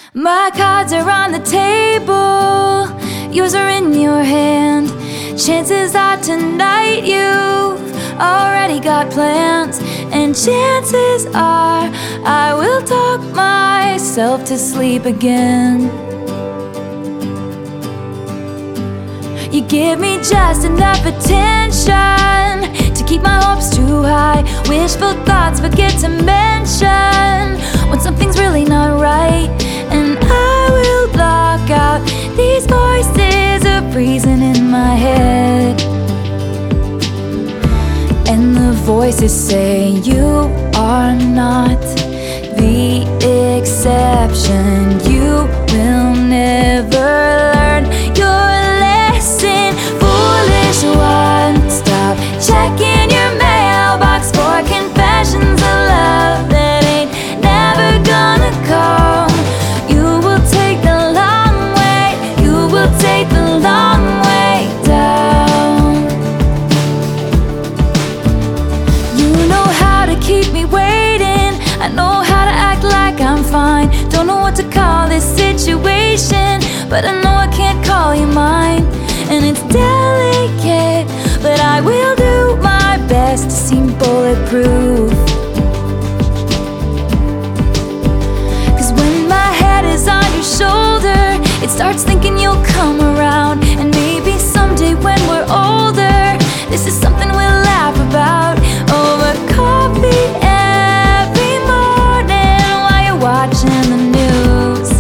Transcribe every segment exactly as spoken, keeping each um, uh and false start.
My cards are on the table, yours are in your hand. Chances are tonight you've already got plans, and chances are I will talk myself to sleep again. You give me just enough attention to keep my hopes too high. Wishful thoughts forget to mention when something's really not right, and I will block out these voices of reason in my head. And the voices say you are not the exception. You will never learn your lesson. Foolish one, stop checking your mailbox for confessions of love that ain't never gonna come. You will take the long way, you will take the long way down. You know how to keep me waiting, I know how to act like I'm fine. Don't know what to call this situation, but I know I can't call you mine. And it's delicate, but I will do my best to seem bulletproof. Cause when my head is on your shoulder, it starts thinking you'll come around. And maybe someday when we're older, this is something we'll laugh about over coffee every morning while you're watching the news.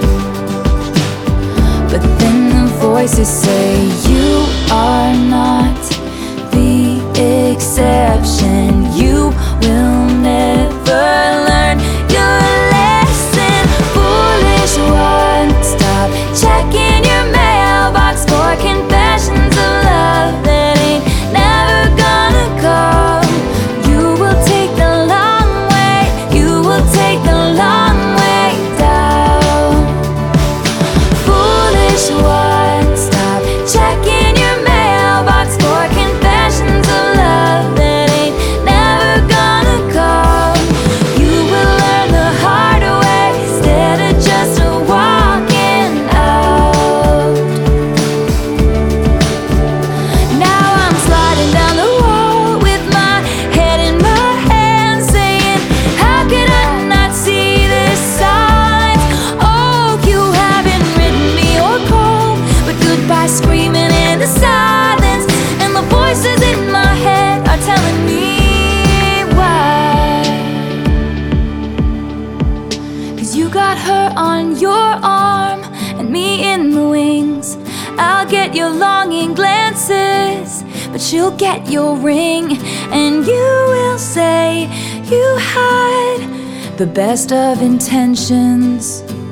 But then the voices say you are not the exception. You will never learn your lesson. Foolish one, stop checking your mailbox for confessions of love that ain't never gonna come. You will take the long way, you will take the long way down. Foolish one, stop checking your mailbox for confessions of love that ain't never gonna come. You will learn the hard way instead of just walking out. Now I'm sliding down the wall with my head in my hands, saying, how could I not see the signs? Oh, you haven't written me or called, but goodbye screaming in the silence. And the voices in my head are telling me why. Cause you got her on your arm and me in the wings. I'll get your longing glances, but she'll get your ring. And you will say you had the best of intentions.